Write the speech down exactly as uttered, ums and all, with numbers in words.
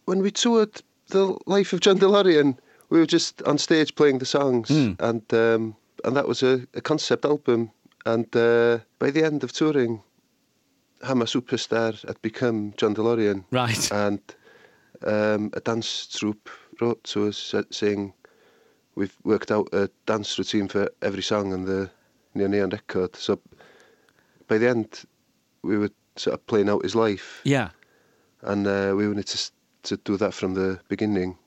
when we toured The Life of John DeLorean, we were just on stage playing the songs, mm. and um, and that was a, a concept album. And uh, by the end of touring, I'm a Superstar had become John DeLorean. Right. And um, a dance troupe wrote to us saying, we've worked out a dance routine for every song on the Neon Neon record. So by the end, we were sort of playing out his life. Yeah. And uh, we wanted to to do that from the beginning.